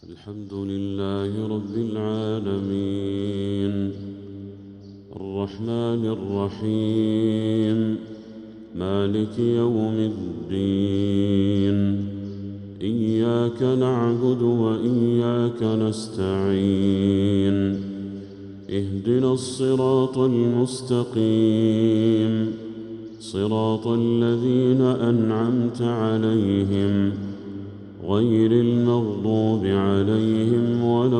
الحمد لله رب العالمين الرحمن الرحيم مالك يوم الدين إياك نعبد وإياك نستعين اهدنا الصراط المستقيم صراط الذين أنعمت عليهم غير المغضوب عليهم ولا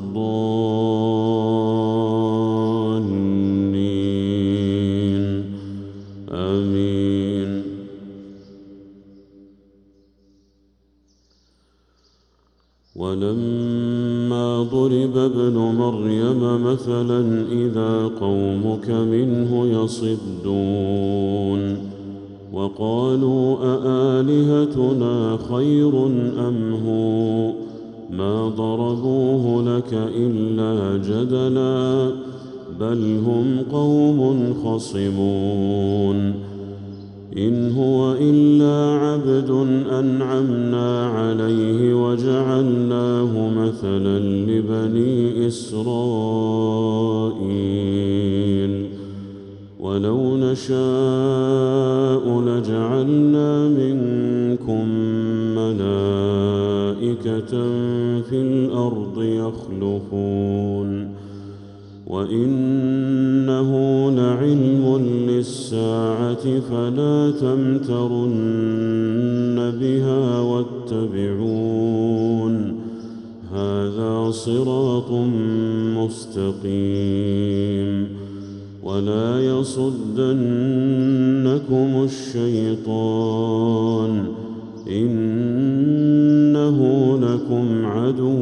الضالين آمين. ولما ضرب ابن مريم مثلا إذا قومك منه يصدون وقالوا أآلهتنا خير أم هو ما ضربوه لك إلا جدلا بل هم قوم خصمون إن هو إلا عبد أنعمنا عليه وجعلناه مثلا لبني إسرائيل ولو نشاء لجعلنا منكم ملائكة في الأرض يخلفون وإنه لعلم للساعة فلا تمترن بها واتبعون هذا صراط مستقيم ولا يصدنكم الشيطان إنه لكم عدو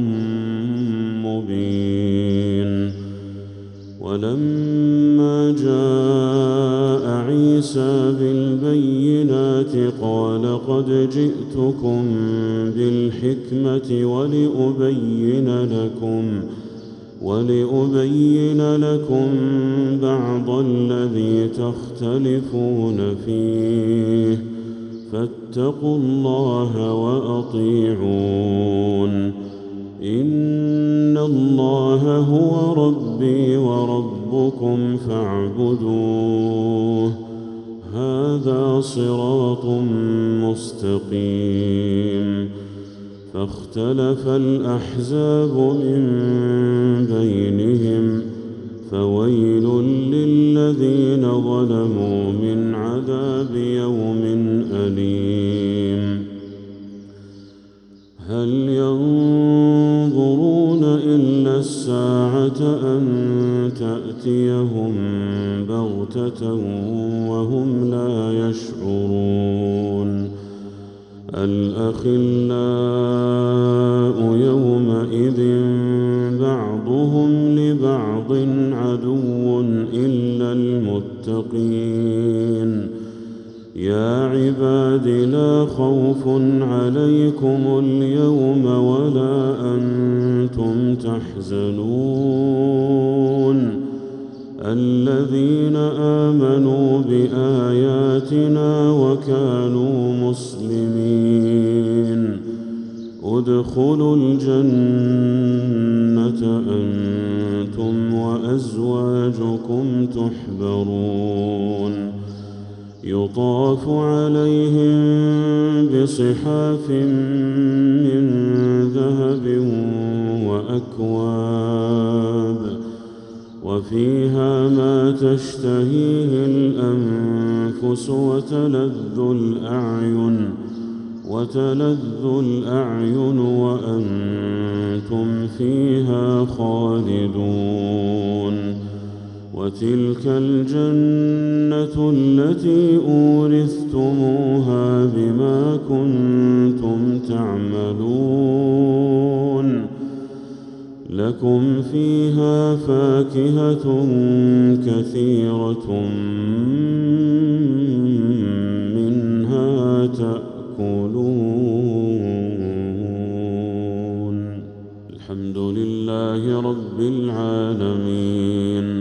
مبين. ولما جاء عيسى بالبينات قال قد جئتكم بالحكمة ولأبين لكم بعض الذي تختلفون فيه فاتقوا الله وأطيعون إن الله هو ربي وربكم فاعبدوه هذا صراط مستقيم. فاختلف الأحزاب من بينهم فويل للذين ظلموا من عذاب يوم أليم. هل ينظرون إلا الساعة أن تأتيهم بغتة وهم لا يشعرون الأخلاء يومئذ بعضهم لبعض عدو إلا المتقين يا عباد لا خوف عليكم اليوم ولا أنتم تحزنون الذين آمنوا بآياتنا وكانوا مسلمين ادخلوا الجنة أنتم وأزواجكم تحبرون يطاف عليهم بصحاف من ذهب وأكواب وفيها ما تشتهيه الأنفس وتلذ الأعين وأنتم فيها خالدون وتلك الجنة التي أورثتموها بما كنتم تعملون لكم فيها فاكهة كثيرة منها تأكلون. الحمد لله رب العالمين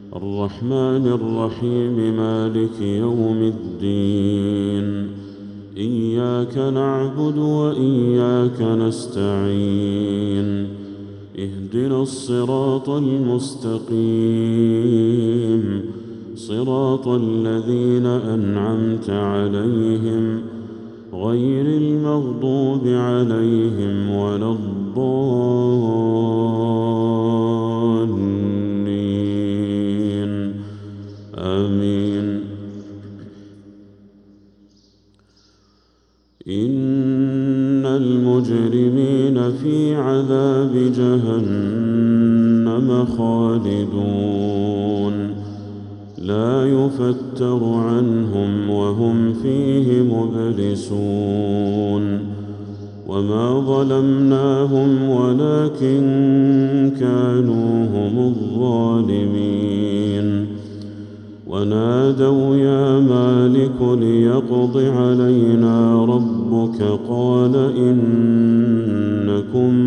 الرحمن الرحيم مالك يوم الدين إياك نعبد وإياك نستعين اهدنا الصراط المستقيم صراط الذين أنعمت عليهم غير المغضوب عليهم ولا الضالين آمين. إن المجرمين في عذاب جهنم خالدون لا يفتر عنهم وهم فيه مبلسون وما ظلمناهم ولكن كانوا هم الظالمين ونادوا يا مالك ليقض علينا ربك قال إنكم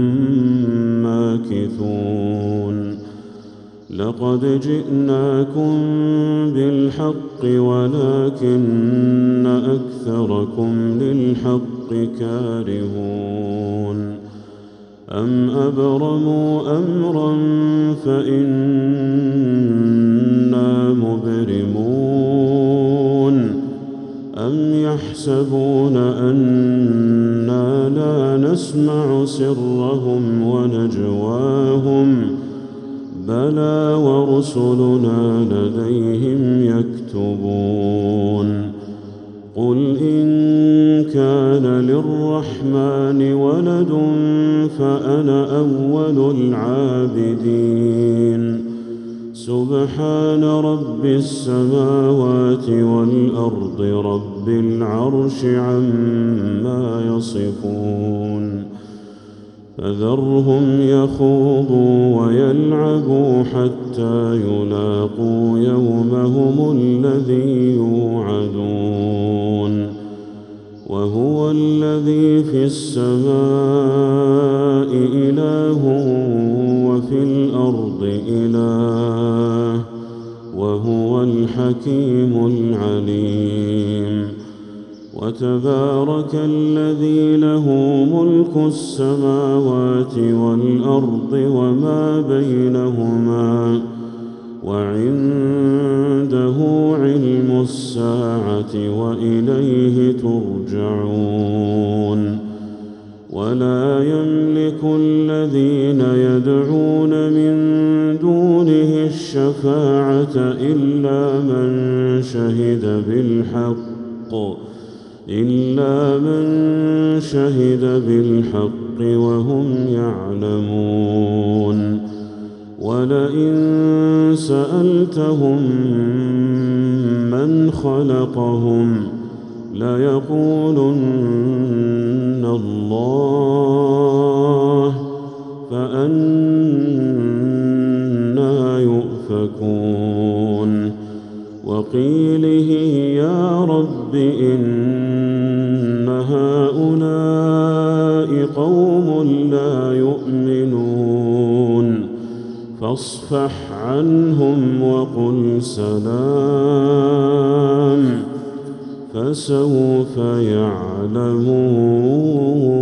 ماكثون لقد جئناكم بالحق ولكن أكثركم للحق كارهون أم أبرموا أمرا فإنا مبرمون أم يحسبون أنا لا نسمع سرهم ونجواهم بلى ورسلنا لديهم يكتبون قل إن كان للرحمن ولد فأنا أول العابدين سبحان رب السماوات والأرض رب العرش عما يصفون فذرهم يخوضوا ويلعبوا حتى يلاقوا يومهم الذي يوعدون وهو الذي في السماء إله وفي الأرض إله وهو الحكيم العليم وتبارك الذي له ملك السماوات والأرض وما بينهما وعنده علم الساعة وإليه ترجعون ولا يملك الذين يدعون من دونه الشفاعة إلا من شهد بالحق وهم يعلمون ولئن سألتهم من خلقهم ليقولن الله فأنى يؤفكون وقيله يا رب إن هؤلاء قوم لا يؤمنون فاصفح عنهم وقل سلام فسوف يعلمون.